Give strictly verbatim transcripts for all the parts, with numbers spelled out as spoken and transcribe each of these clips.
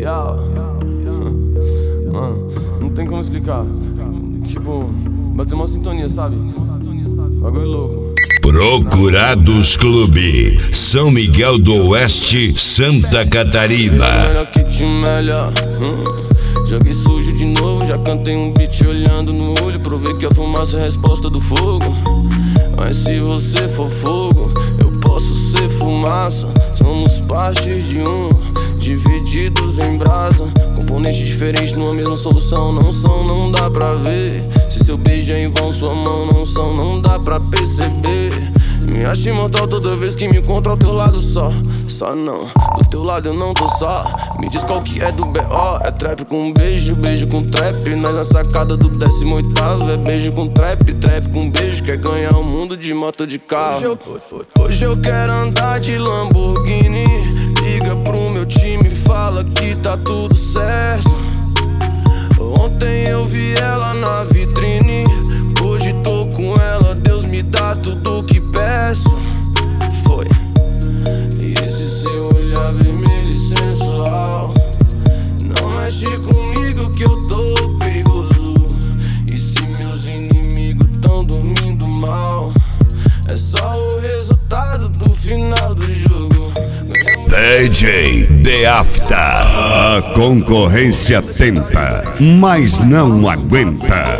Yeah. Mano, não tem como explicar. Tipo, bateu uma sintonia, sabe? Bagulho louco. Procurados Clube, São Miguel do Oeste, Santa Catarina. Melhor que te melhor. Hum. Joguei sujo de novo, já cantei um beat olhando no olho. Provei que a fumaça é a resposta do fogo. Mas se você for fogo, eu posso ser fumaça. Somos parte de um, divididos em brasa. Componentes diferentes numa mesma solução. Não são, não dá pra ver. Se seu beijo é em vão, sua mão não são, não dá pra perceber. Me acho imortal toda vez que me encontro ao teu lado só. Só não, do teu lado eu não tô só. Me diz qual que é do B O. É trap com beijo, beijo com trap. Nós na sacada do décimo oitavo. É beijo com trap, trap com beijo. Quer ganhar o mundo de moto de carro. Hoje eu, hoje eu quero andar de Lamborghini. Liga pro meu time, fala que tá tudo certo. Ontem eu vi ela na vitrine, hoje tô com ela. Deus me dá tudo que peço. Foi. E esse seu olhar vermelho e sensual, não mexe comigo que eu tô perigoso. E se meus inimigos tão dormindo mal, é só o resultado do final do jogo. D J The After. A concorrência tenta, mas não aguenta.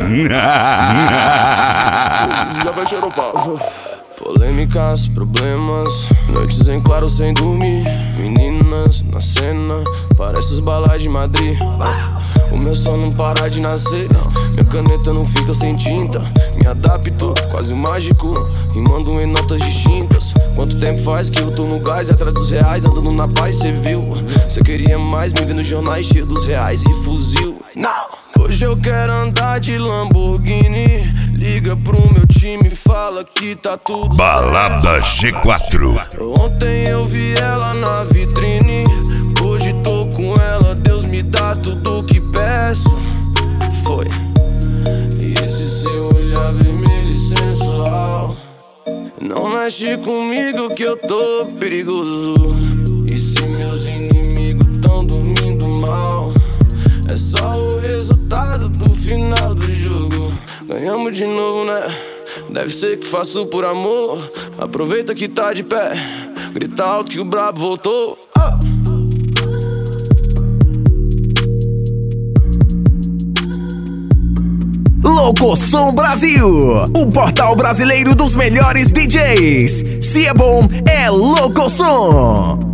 Já vai xeropar. Polêmicas, problemas, noites em claro sem dormir. Meninas na cena, parece os balais de Madrid. O meu som não para de nascer, minha caneta não fica sem tinta. Me adapto, quase um mágico, rimando em notas distintas. Quanto tempo faz que eu tô no gás, atrás dos reais, andando na paz, cê viu? Cê queria mais, me vendo nos jornais cheio dos reais e fuzil. Não! Hoje eu quero andar de Lamborghini. Liga pro meu time, fala que tá tudo Balada certo. G quatro. Ontem eu vi ela na vitrine, hoje tô com ela. Deus me dá tudo que peço. Foi. E esse seu olhar vermelho e sensual, não mexe comigo que eu tô perigoso. E se meus inimigos tão dormindo mal, é só o resultado do final do jogo. Ganhamos de novo, né? Deve ser que faço por amor. Aproveita que tá de pé, grita alto que o brabo voltou. Oh. Locosom Brasil, o portal brasileiro dos melhores D Js. Se é bom, é Locosom.